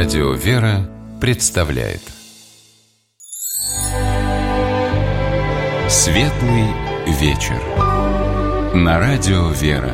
Радио «Вера» представляет Светлый вечер на Радио «Вера».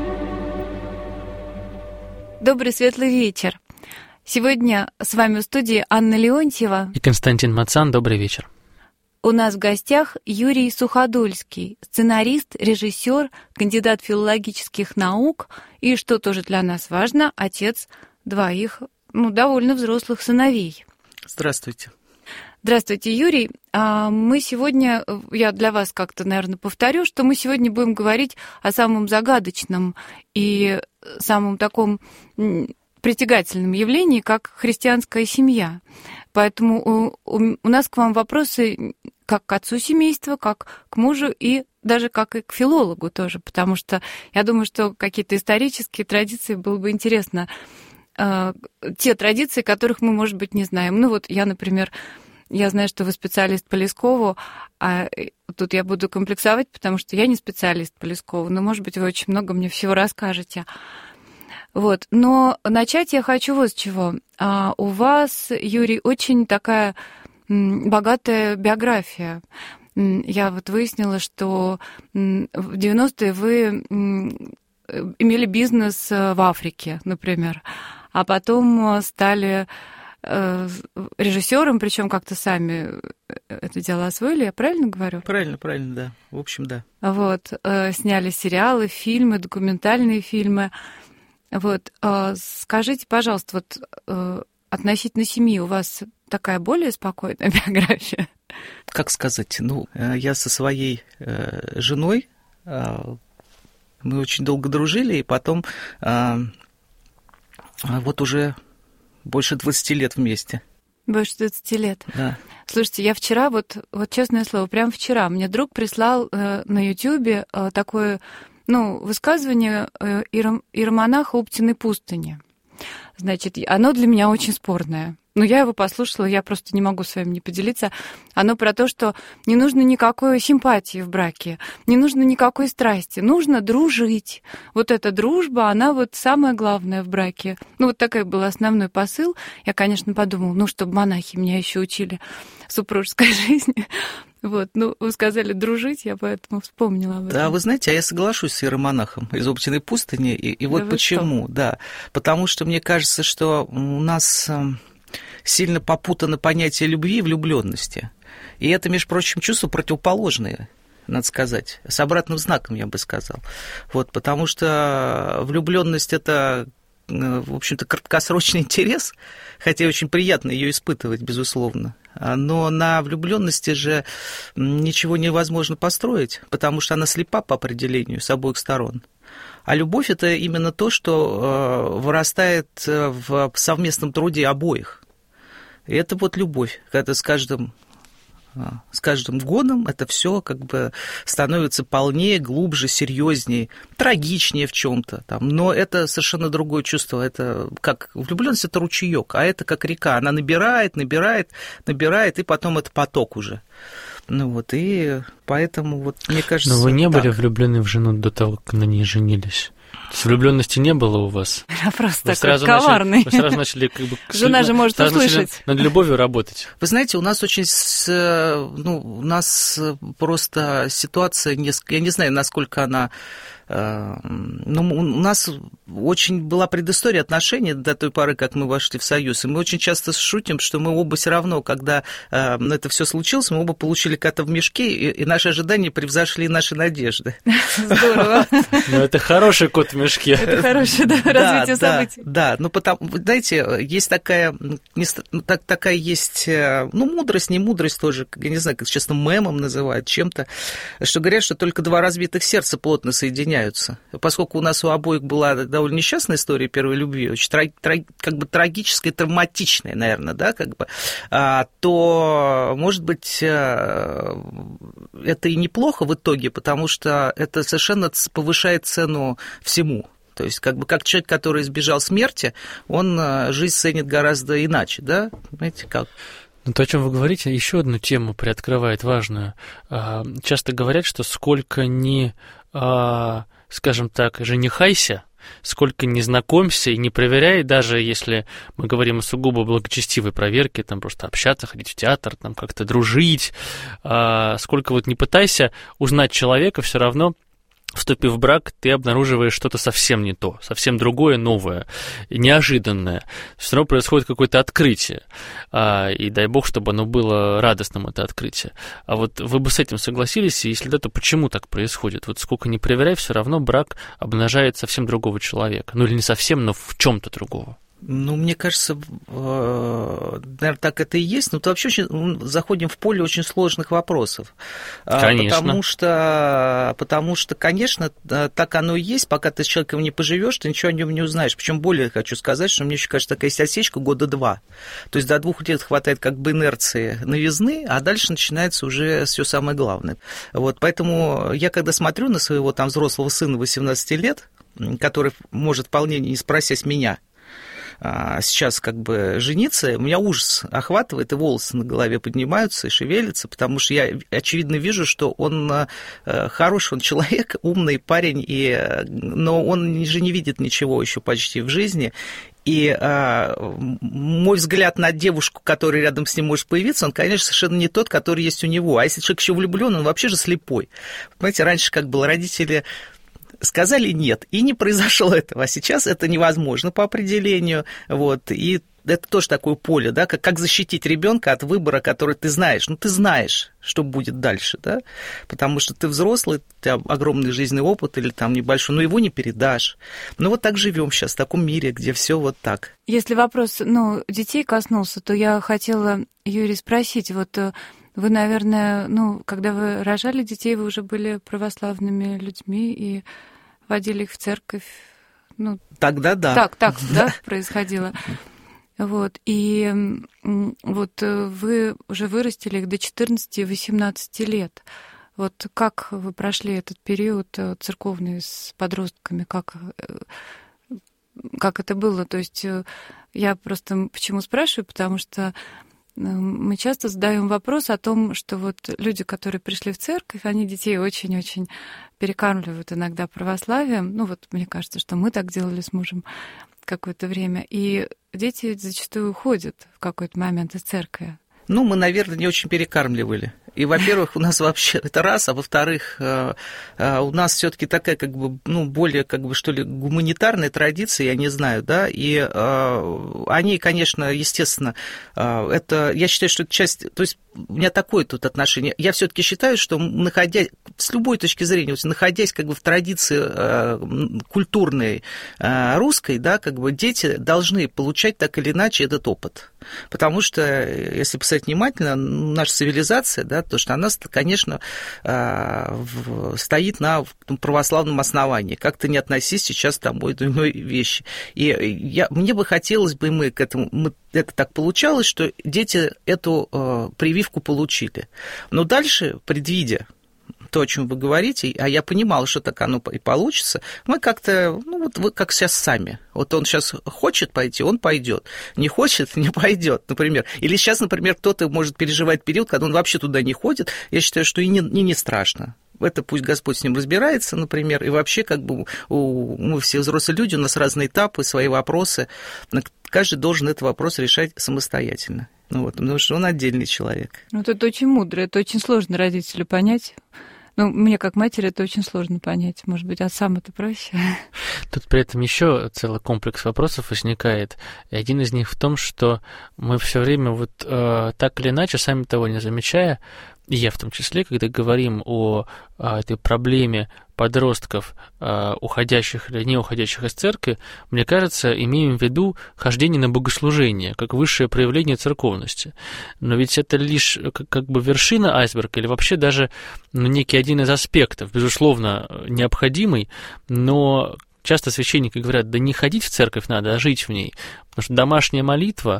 Добрый светлый вечер. Сегодня с вами в студии Анна Леонтьева и Константин Мацан. Добрый вечер. У нас в гостях Юрий Суходольский, сценарист, режиссер, кандидат филологических наук и, что тоже для нас важно, отец двоих, довольно взрослых сыновей. Здравствуйте. Здравствуйте, Юрий. Мы сегодня, я для вас как-то, наверное, повторю, что мы сегодня будем говорить о самом загадочном и самом таком притягательном явлении, как христианская семья. Поэтому у нас к вам вопросы как к отцу семейства, как к мужу и даже как и к филологу тоже, потому что я думаю, что какие-то исторические традиции было бы интересно, те традиции, которых мы, может быть, не знаем. Я, например, я знаю, что вы специалист по Лескову, а тут я буду комплексовать, потому что я не специалист по Лескову, но, может быть, вы очень много мне всего расскажете. Но начать я хочу вот с чего. У вас, Юрий, очень такая богатая биография. Я выяснила, что в 90-е вы имели бизнес в Африке, например, а потом стали режиссером, причем как-то сами это дело освоили, я правильно говорю? Правильно, да. В общем, да. Сняли сериалы, фильмы, документальные фильмы. Скажите, пожалуйста, относительно семьи у вас такая более спокойная биография? Как сказать? Я со своей женой, мы очень долго дружили, и потом уже больше 20 лет вместе. Больше 20 лет? Да. Слушайте, я вчера, честное слово, прямо вчера, мне друг прислал на Ютьюбе такое, высказывание иеромонаха Уптиной пустыни. Значит, оно для меня очень спорное. Я его послушала, я просто не могу с вами не поделиться. Оно про то, что не нужно никакой симпатии в браке, не нужно никакой страсти, нужно дружить. Эта дружба, она самое главное в браке. Такой был основной посыл. Я, конечно, подумала, чтобы монахи меня еще учили супружеской жизни. Вы сказали дружить, я поэтому вспомнила об этом. Да, вы знаете, я соглашусь с иеромонахом из Уптиной пустыни. И почему? Что? Да, потому что мне кажется, что у нас сильно попутано понятие любви и влюбленности. И это, между прочим, чувства противоположные, надо сказать, с обратным знаком, я бы сказал. Потому что влюбленность это, в общем-то, краткосрочный интерес, хотя очень приятно ее испытывать, безусловно. Но на влюбленности же ничего невозможно построить, потому что она слепа по определению с обоих сторон. А любовь это именно то, что вырастает в совместном труде обоих. И это любовь, когда с каждым годом это все становится полнее, глубже, серьезнее, трагичнее в чем-то. Но это совершенно другое чувство. Это как влюбленность это ручеек, а это как река. Она набирает, и потом это поток уже. И поэтому мне кажется. Но вы не были влюблены в жену до того, как на ней женились? Влюбленности не было у вас? Я просто такой коварный. Вы сразу начали Жена же может услышать. Над любовью работать. Вы знаете, у нас у нас просто ситуация я не знаю, насколько она. У нас очень была предыстория отношений до той поры, как мы вошли в союз, и мы очень часто шутим, что мы оба все равно, когда это все случилось, мы оба получили кота в мешке, и наши ожидания превзошли наши надежды. Здорово. Это хороший кот в мешке. Это хорошее развитие событий. Да, знаете, есть такая есть, мудрость, не мудрость тоже, я не знаю, как сейчас мемом называют, чем-то, что говорят, что только два разбитых сердца плотно соединяются. Поскольку у нас у обоих была довольно несчастная история первой любви, очень трагическая, травматичная, наверное, то, может быть, это и неплохо в итоге, потому что это совершенно повышает цену всему. То есть, как человек, который избежал смерти, он жизнь ценит гораздо иначе, да? Понимаете, как? То, о чем вы говорите, еще одну тему приоткрывает важную. Часто говорят, что сколько ни, скажем так, женихайся, сколько не знакомься и не проверяй, даже если мы говорим о сугубо благочестивой проверке, там просто общаться, ходить в театр, там как-то дружить, сколько вот не пытайся узнать человека, все равно, вступив в брак, ты обнаруживаешь что-то совсем не то, совсем другое, новое, неожиданное. Все равно происходит какое-то открытие. И дай бог, чтобы оно было радостным, это открытие. А вот вы бы с этим согласились, и если да, то почему так происходит? Вот сколько ни проверяй, все равно брак обнажает совсем другого человека. Ну или не совсем, но в чем-то другого. Ну, мне кажется, наверное, так это и есть, но вообще заходим в поле очень сложных вопросов. Конечно. Потому что, конечно, так оно и есть, пока ты с человеком не поживешь, ты ничего о нем не узнаешь. Причем более хочу сказать, что мне еще кажется, такая есть осечка 2 года. То есть до 2 лет хватает как бы инерции новизны, а дальше начинается уже все самое главное. Вот, поэтому я, когда смотрю на своего там взрослого сына 18 лет, который может вполне, не спросясь меня, сейчас как бы жениться, у меня ужас охватывает, и волосы на голове поднимаются и шевелятся, потому что я, очевидно, вижу, что он хороший, он человек, умный парень, но он же не видит ничего еще почти в жизни. И мой взгляд на девушку, которая рядом с ним может появиться, он, конечно, совершенно не тот, который есть у него. А если человек еще влюблен, он вообще же слепой. Понимаете, раньше как было, родители сказали нет, и не произошло этого, а сейчас это невозможно по определению, вот, и это тоже такое поле, да, как защитить ребенка от выбора, который ты знаешь, ты знаешь, что будет дальше, да, потому что ты взрослый, у тебя огромный жизненный опыт или там небольшой, но его не передашь. Ну вот так живем сейчас, в таком мире, где все вот так. Если вопрос, детей коснулся, то я хотела, Юрий, спросить, вот вы, наверное, когда вы рожали детей, вы уже были православными людьми и водили их в церковь. Тогда да. Так, да, происходило. Вот, и вот вы уже вырастили их до 14-18 лет. Вот как вы прошли этот период церковный с подростками, как это было? То есть я просто почему спрашиваю, потому что мы часто задаем вопрос о том, что вот люди, которые пришли в церковь, они детей очень-очень перекармливают иногда православием. Мне кажется, что мы так делали с мужем какое-то время. И дети зачастую уходят в какой-то момент из церкви. Мы, наверное, не очень перекармливали. И, во-первых, у нас вообще это раз, а во-вторых, у нас все-таки такая, более, что ли, гуманитарная традиция, я не знаю, да, и они, конечно, естественно, это, я считаю, что это часть, то есть у меня такое тут отношение. Я все-таки считаю, что находясь, с любой точки зрения, находясь в традиции культурной русской, да, дети должны получать так или иначе этот опыт. Потому что, если посмотреть внимательно, наша цивилизация, да, то, что она, конечно, стоит на православном основании. Как ты не относись сейчас там к иной вещи. И мне бы хотелось бы, это так получалось, что дети эту прививку получили. Но дальше, предвидя то, о чем вы говорите, а я понимала, что так оно и получится, мы как-то, вы как сейчас сами. Вот он сейчас хочет пойти, он пойдет. Не хочет, не пойдет, например. Или сейчас, например, кто-то может переживать период, когда он вообще туда не ходит. Я считаю, что и не страшно. Это пусть Господь с ним разбирается, например, и вообще мы все взрослые люди, у нас разные этапы, свои вопросы. Каждый должен этот вопрос решать самостоятельно. Потому что он отдельный человек. Это очень мудро, это очень сложно родителю понять. Мне как матери это очень сложно понять. Может быть, отцам это проще. Тут при этом еще целый комплекс вопросов возникает. И один из них в том, что мы все время так или иначе, сами того не замечая, и я в том числе, когда говорим о этой проблеме подростков, уходящих или не уходящих из церкви, мне кажется, имеем в виду хождение на богослужение, как высшее проявление церковности. Но ведь это лишь вершина айсберга или вообще даже некий один из аспектов, безусловно, необходимый, но часто священники говорят, да не ходить в церковь надо, а жить в ней. Потому что домашняя молитва,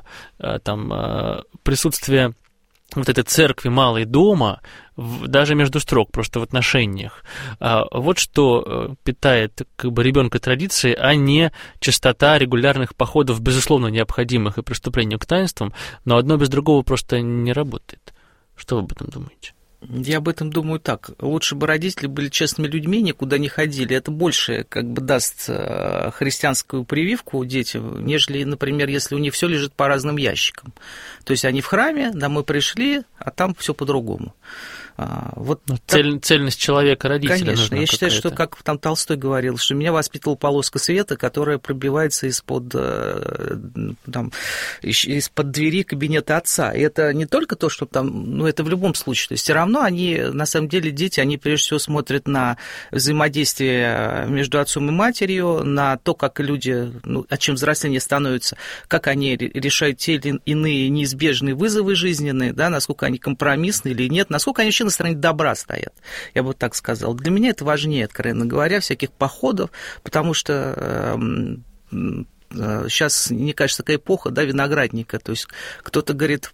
присутствие этой церкви малой дома, даже между строк, просто в отношениях. Вот что питает ребенка традиции, а не частота регулярных походов, безусловно, необходимых и приступлению к таинствам, но одно без другого просто не работает. Что вы об этом думаете? Я об этом думаю так. Лучше бы родители были честными людьми, никуда не ходили. Это больше как бы даст христианскую прививку детям, нежели, например, если у них все лежит по разным ящикам. То есть они в храме, домой пришли, а там все по-другому. Вот цельность человека, родителя. Конечно, я считаю, что, как там Толстой говорил, что меня воспитывала полоска света, которая пробивается из-под двери кабинета отца. И это не только то, что там, это в любом случае. То есть все равно они, на самом деле, дети, они прежде всего смотрят на взаимодействие между отцом и матерью, на то, как люди, от чем взросление становится, как они решают те или иные неизбежные вызовы жизненные, да, насколько они компромиссны или нет, насколько они вообще на стороне добра стоят, я бы так сказал. Для меня это важнее, откровенно говоря, всяких походов, потому что сейчас, мне кажется, такая эпоха, да, виноградника, то есть кто-то говорит,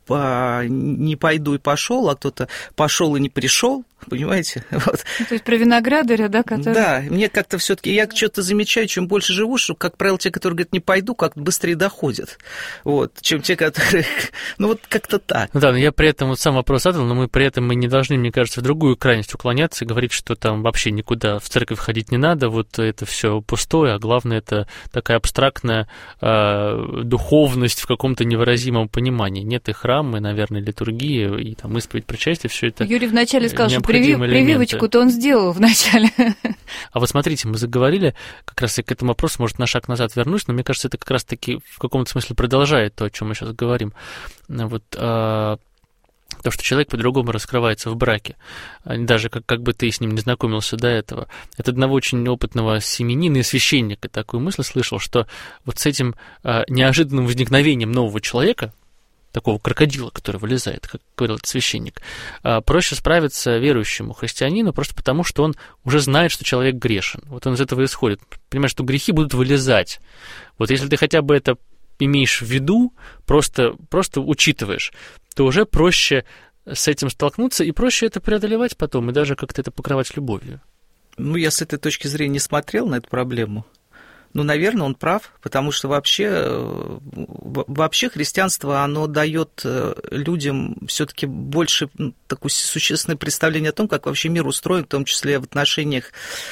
не пойду и пошел, а кто-то пошел и не пришел, понимаете? Вот. То есть про виноградаря, да, который... Да, мне как-то все-таки, я что-то замечаю, чем больше живу, что, как правило, те, которые говорят, не пойду, как-то быстрее доходят, чем те, которые... как-то так. Да, но я при этом сам вопрос задал, но мы при этом не должны, мне кажется, в другую крайность уклоняться и говорить, что там вообще никуда в церковь ходить не надо, вот это все пустое, а главное, это такая абстрактная духовность в каком-то невыразимом понимании. Нет и храмы, наверное, литургии, и там исповедь, причастие, все это... Юрий вначале сказал, что прививочку-то он сделал вначале. А вот смотрите, мы заговорили, как раз и к этому вопросу, может, на шаг назад вернусь, но мне кажется, это как раз-таки в каком-то смысле продолжает то, о чем мы сейчас говорим. Вот то, что человек по-другому раскрывается в браке, даже как бы ты с ним не знакомился до этого. От одного очень опытного семьянина и священника такую мысль слышал, что вот с этим неожиданным возникновением нового человека, такого крокодила, который вылезает, как говорил этот священник, проще справиться верующему христианину, просто потому, что он уже знает, что человек грешен. Вот он из этого исходит. Понимаешь, что грехи будут вылезать. Вот если ты хотя бы это имеешь в виду, просто учитываешь, то уже проще с этим столкнуться и проще это преодолевать потом, и даже как-то это покрывать любовью. Я с этой точки зрения не смотрел на эту проблему. Наверное, он прав, потому что вообще христианство, оно дает людям все-таки больше такое существенное представление о том, как вообще мир устроен, в том числе в отношении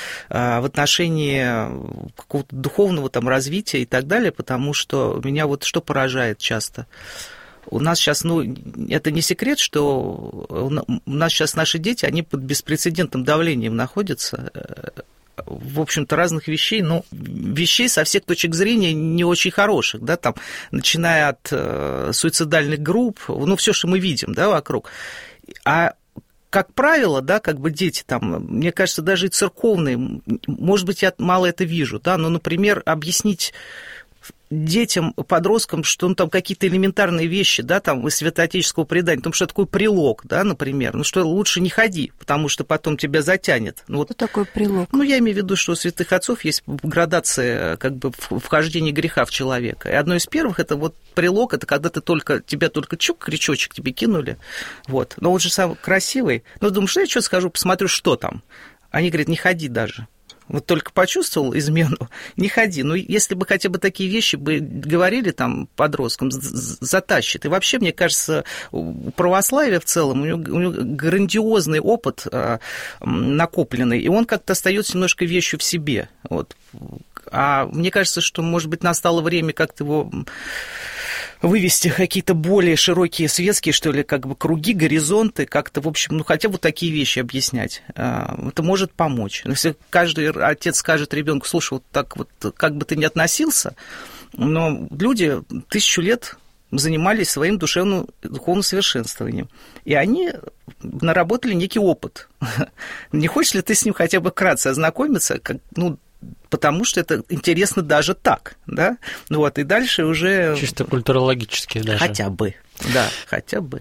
какого-то духовного там развития и так далее, потому что меня вот что поражает часто. У нас сейчас, это не секрет, что у нас сейчас наши дети, они под беспрецедентным давлением находятся, в общем-то, разных вещей, вещей со всех точек зрения не очень хороших, да, там, начиная от суицидальных групп, все, что мы видим, да, вокруг. А как правило, да, как бы дети там, мне кажется, даже и церковные, может быть, я мало это вижу, да, например, объяснить детям, подросткам, что там какие-то элементарные вещи, да, там, из святоотеческого предания, потому что такой прилог, да, например, что лучше не ходи, потому что потом тебя затянет. Что такое прилог? Я имею в виду, что у святых отцов есть градация, как бы, вхождения греха в человека. И одно из первых, это прилог, это когда тебя только крючочек тебе кинули, но он же самый красивый. Думаю, что я что скажу, посмотрю, что там. Они говорят, не ходи даже. Только почувствовал измену, не ходи. Если бы хотя бы такие вещи бы говорили там подросткам, затащит. И вообще, мне кажется, у православия в целом, у него грандиозный опыт накопленный, и он как-то остается немножко вещью в себе. А мне кажется, что, может быть, настало время как-то его вывести какие-то более широкие светские, что ли, как бы круги, горизонты, как-то, в общем, хотя бы такие вещи объяснять. Это может помочь. Если каждый отец скажет ребенку, слушай, так как бы ты ни относился, но люди 1000 лет занимались своим духовным совершенствованием. И они наработали некий опыт. Не хочешь ли ты с ним хотя бы вкратце ознакомиться, потому что это интересно даже так, да? И дальше уже... Чисто культурологически даже. Хотя бы, да, хотя бы.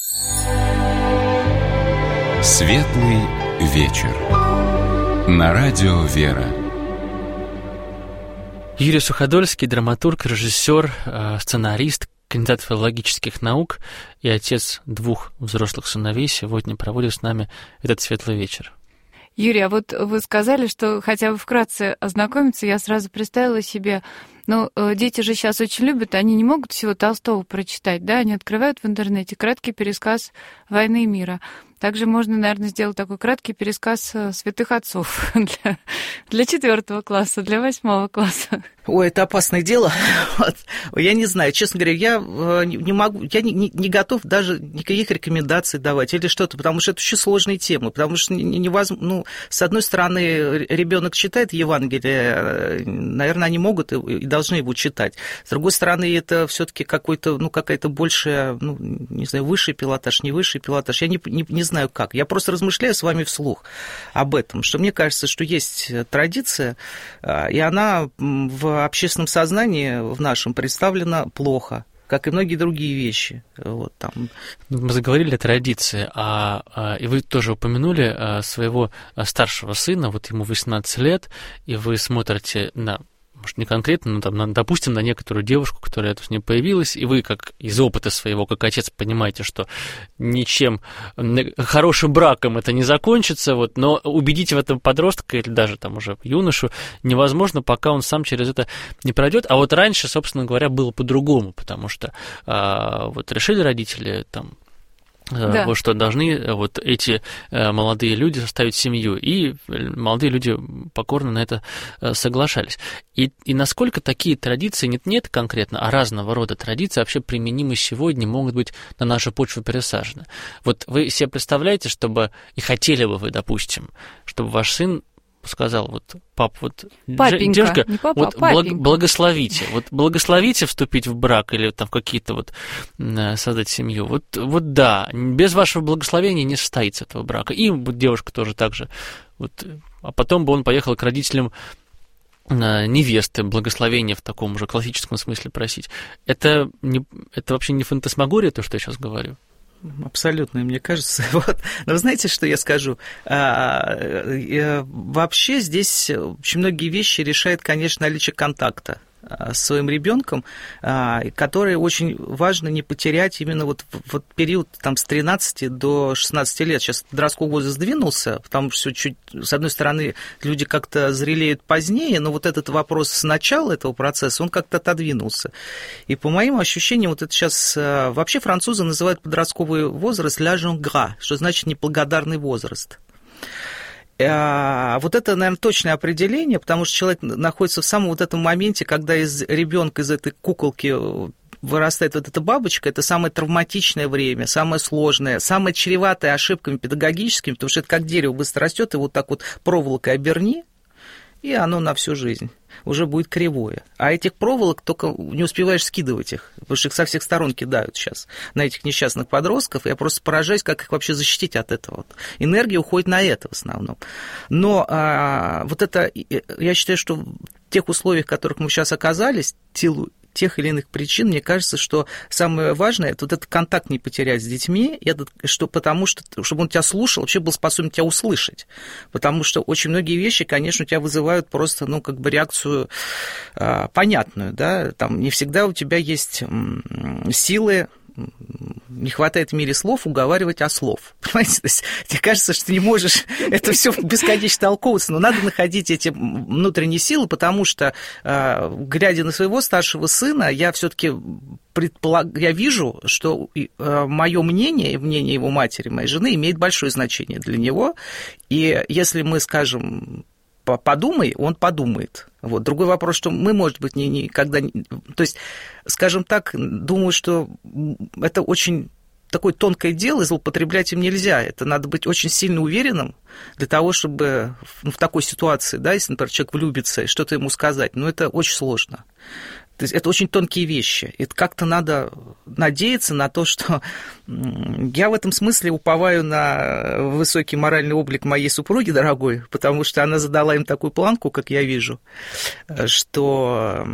Светлый вечер. На радио «Вера». Юрий Суходольский, драматург, режиссер, сценарист, кандидат филологических наук и отец 2 взрослых сыновей, сегодня проводит с нами этот светлый вечер. Юрий, а вы сказали, что хотя бы вкратце ознакомиться, я сразу представила себе, дети же сейчас очень любят, они не могут всего Толстого прочитать, да, они открывают в интернете краткий пересказ «Войны и мира». Также можно, наверное, сделать такой краткий пересказ святых отцов для 4 класса, для 8 класса. Ой, это опасное дело. Вот. Я не знаю, честно говоря, я не могу, я не готов даже никаких рекомендаций давать или что-то, потому что это очень сложные темы, потому что невозможно, ну, с одной стороны, ребенок читает Евангелие, наверное, они могут и должны его читать. С другой стороны, это все-таки какой-то, ну, какая-то большая, ну, не знаю, высший пилотаж, не высший пилотаж. Я не знаю как. Я просто размышляю с вами вслух об этом, что мне кажется, что есть традиция, и она в общественном сознании в нашем представлена плохо, как и многие другие вещи. Вот, там. Мы заговорили о традиции, и вы тоже упомянули своего старшего сына, вот ему 18 лет, и вы смотрите на, может, не конкретно, но, там, допустим, на некоторую девушку, которая с ней появилась, и вы, как из опыта своего, как отец, понимаете, что ничем, хорошим браком это не закончится, вот, но убедить в этом подростка или даже там уже юношу невозможно, пока он сам через это не пройдет. А вот раньше, собственно говоря, было по-другому, потому что вот решили родители там, да, вот что должны вот эти молодые люди составить семью, и молодые люди покорно на это соглашались. И насколько такие традиции, нет конкретно, а разного рода традиции вообще применимы сегодня, могут быть на нашу почву пересажены? Вот вы себе представляете, чтобы, и хотели бы вы, допустим, чтобы ваш сын сказал, вот, пап, вот, папенька, девушка, не папа, вот, а папенька. благословите вступить в брак или там какие-то вот создать семью. Вот да, без вашего благословения не состоится этого брака. И вот девушка тоже так же. Вот, а потом бы он поехал к родителям невесты, благословения в таком же классическом смысле просить. Это вообще не фантасмагория, то, что я сейчас говорю? Абсолютно, мне кажется. Вот. Но вы знаете, что я скажу? Вообще здесь очень многие вещи решает, конечно, наличие контакта с своим ребенком, который очень важно не потерять именно вот период там, с 13 до 16 лет. Сейчас подростковый возраст сдвинулся, потому что чуть, с одной стороны, люди как-то зрелеют позднее, но вот этот вопрос с начала этого процесса, он как-то отодвинулся. И по моим ощущениям, вот это сейчас вообще французы называют подростковый возраст «la jeune gras», что значит «неблагодарный возраст». Вот это, наверное, точное определение, потому что человек находится в самом вот этом моменте, когда из ребенка, из этой куколки вырастает вот эта бабочка, это самое травматичное время, самое сложное, самое чреватое ошибками педагогическими, потому что это как дерево быстро растет, и вот так вот проволокой оберни, и оно на всю жизнь уже будет кривое. А этих проволок только не успеваешь скидывать их, потому что их со всех сторон кидают сейчас на этих несчастных подростков. Я просто поражаюсь, как их вообще защитить от этого. Вот. Энергия уходит на это в основном. Но вот это, я считаю, что в тех условиях, в которых мы сейчас оказались, в силу тех или иных причин, мне кажется, что самое важное, это вот этот контакт не потерять с детьми, потому что, чтобы он тебя слушал, вообще был способен тебя услышать. Потому что очень многие вещи, конечно, у тебя вызывают просто, ну, как бы реакцию понятную, да, там не всегда у тебя есть силы, не хватает в мире слов уговаривать ослов. Понимаете? То есть, тебе кажется, что ты не можешь это все бесконечно толковаться, но надо находить эти внутренние силы, потому что, глядя на своего старшего сына, я все-таки я вижу, что мое мнение и мнение его матери, моей жены, имеет большое значение для него. И если мы скажем подумай, он подумает. Вот. Другой вопрос, что мы, может быть, никогда... То есть, скажем так, думаю, что это очень такое тонкое дело, и злоупотреблять им нельзя. Это надо быть очень сильно уверенным для того, чтобы в такой ситуации, да, если, например, человек влюбится и что-то ему сказать, но это очень сложно. То есть это очень тонкие вещи. Это как-то надо надеяться на то, что я в этом смысле уповаю на высокий моральный облик моей супруги, дорогой, потому что она задала им такую планку, как я вижу, что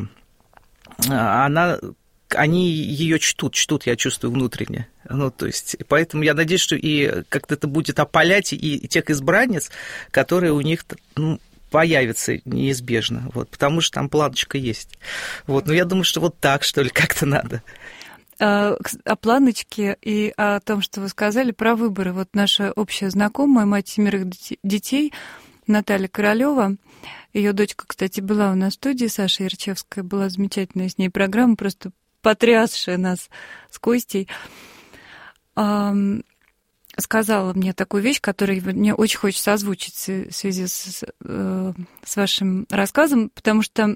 они ее чтут, я чувствую внутренне. Ну, то есть, поэтому я надеюсь, что и как-то это будет опалять и тех избранниц, которые у них, ну, появится неизбежно, вот, потому что там планочка есть. Вот, но я думаю, что вот так, что ли, как-то надо. О планочке и о том, что вы сказали про выборы. Вот наша общая знакомая, мать 7 детей, Наталья Королева, ее дочка, кстати, была у нас в студии, Саша Ярчевская, была замечательная с ней программа, просто потрясшая нас с Костей. сказала мне такую вещь, которую мне очень хочется озвучить в связи с вашим рассказом, потому что,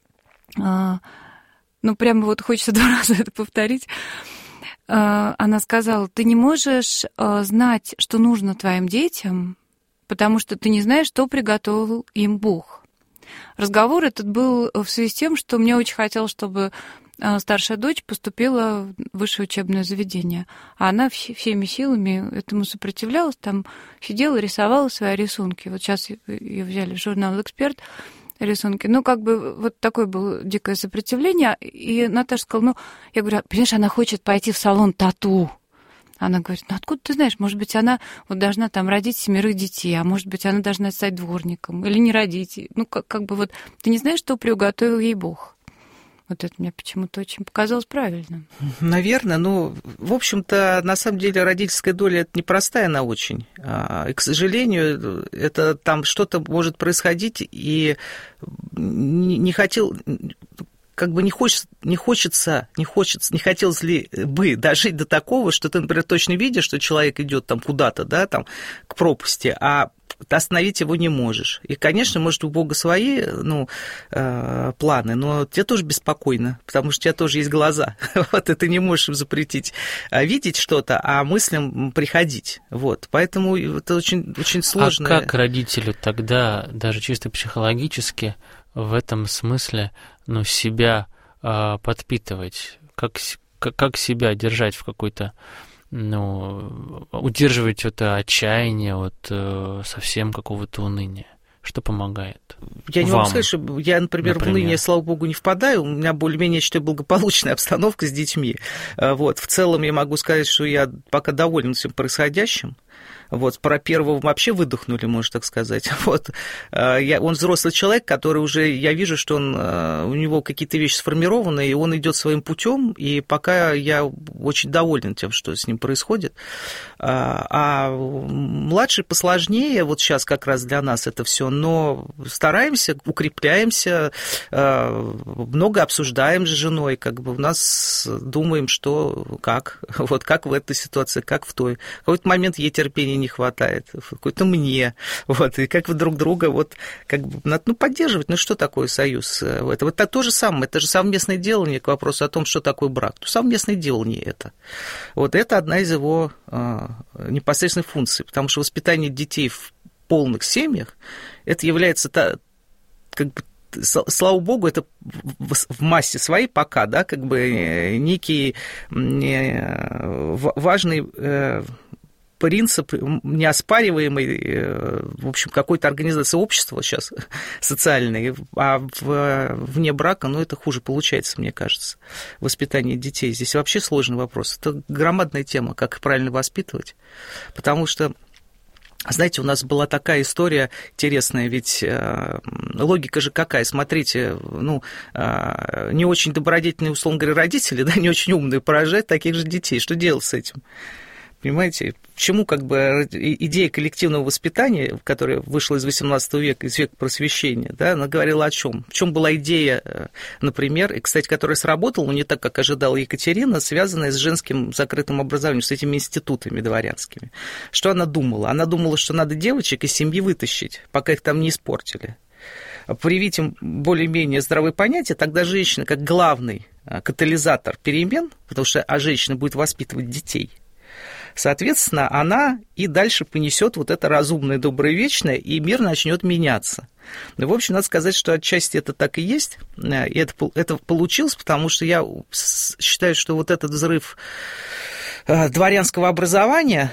прямо вот хочется 2 раза это повторить. Она сказала: ты не можешь знать, что нужно твоим детям, потому что ты не знаешь, что приготовил им Бог. Разговор этот был в связи с тем, что мне очень хотелось, чтобы старшая дочь поступила в высшее учебное заведение. А она всеми силами этому сопротивлялась, там сидела, рисовала свои рисунки. Вот сейчас ее взяли в журнал «Эксперт», рисунки. Вот такое было дикое сопротивление. И Наташа сказала, я говорю, понимаешь, она хочет пойти в салон тату. Она говорит, откуда ты знаешь, может быть, она вот должна там родить 7 детей, а может быть, она должна стать дворником или не родить. Ты не знаешь, что приготовил ей Бог. Вот это мне почему-то очень показалось правильным. Наверное, в общем-то, на самом деле родительская доля – это непростая она очень. И, к сожалению, это там что-то может происходить, и не хотелось ли бы дожить до такого, что ты, например, точно видишь, что человек идет там куда-то, да, там, к пропасти, а остановить его не можешь. И, конечно, может, у Бога свои планы, но тебе тоже беспокойно, потому что у тебя тоже есть глаза. Вот, и ты не можешь им запретить видеть что-то, а мыслям приходить. Вот, поэтому это очень, очень сложно. А как родителю тогда, даже чисто психологически, в этом смысле, себя подпитывать? Как себя держать в какой-то, удерживать это отчаяние от совсем какого-то уныния? Что помогает? Я не могу сказать, что я, например, в уныние, слава богу, не впадаю. У меня более-менее, считаю, благополучная обстановка с детьми. Вот. В целом я могу сказать, что я пока доволен всем происходящим. Вот, про первого вообще выдохнули, можно так сказать. Вот. Он взрослый человек, который уже, я вижу, что у него какие-то вещи сформированы, и он идет своим путем, и пока я очень доволен тем, что с ним происходит. А младший посложнее, вот сейчас как раз для нас это все, но стараемся, укрепляемся, много обсуждаем с женой, у нас думаем, что, как в этой ситуации, как в той. В какой-то момент ей терпения не хватает, какой-то мне, и как вы друг друга, надо поддерживать, что такое союз? Это то же самое, это же совместное делание, к вопросу о том, что такое брак. Совместное делание это. Это одна из его непосредственных функций, потому что воспитание детей в полных семьях, это является, слава богу, это в массе своей пока, некий важный принцип, неоспариваемый, в общем, какой-то организации общества сейчас социальной, а вне брака, это хуже получается, мне кажется, воспитание детей. Здесь вообще сложный вопрос. Это громадная тема, как их правильно воспитывать, потому что, знаете, у нас была такая история интересная, ведь логика же какая, смотрите, не очень добродетельные, условно говоря, родители, не очень умные, поражают таких же детей, что делать с этим? Понимаете, почему идея коллективного воспитания, которая вышла из XVIII века, из века просвещения, она говорила о чем? В чем была идея, например, и, кстати, которая сработала, но не так, как ожидала Екатерина, связанная с женским закрытым образованием, с этими институтами дворянскими. Что она думала? Она думала, что надо девочек из семьи вытащить, пока их там не испортили. Привить им более-менее здравые понятия, тогда женщина, как главный катализатор перемен, потому что женщина будет воспитывать детей, соответственно, она и дальше понесет это разумное, доброе, вечное, и мир начнет меняться. В общем, надо сказать, что отчасти это так и есть, и это получилось, потому что я считаю, что этот взрыв дворянского образования,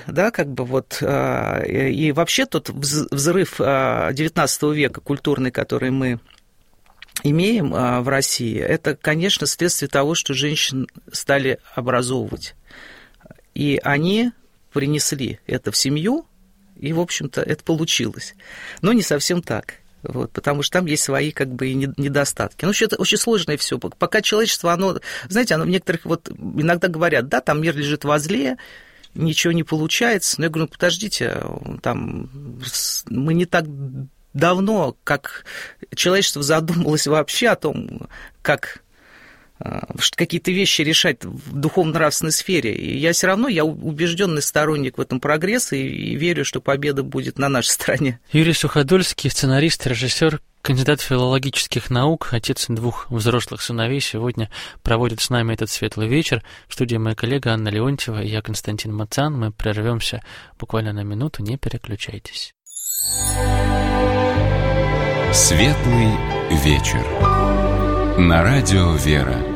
и вообще тот взрыв XIX века культурный, который мы имеем в России, это, конечно, следствие того, что женщин стали образовывать. И они принесли это в семью, и, в общем-то, это получилось. Но не совсем так, потому что там есть свои недостатки. Это очень сложное все. Пока человечество, оно некоторых иногда говорят, там мир лежит возле, ничего не получается. Но я говорю, подождите, мы не так давно, как человечество задумалось вообще о том, как какие-то вещи решать в духовно-нравственной сфере. И я все равно, я убежденный сторонник в этом прогресса и верю, что победа будет на нашей стороне. Юрий Суходольский, сценарист, режиссер, кандидат филологических наук, отец 2 взрослых сыновей, сегодня проводит с нами этот светлый вечер. В студии моя коллега Анна Леонтьева и я, Константин Мацан. Мы прервемся буквально на минуту, не переключайтесь. Светлый вечер. На радио «Вера».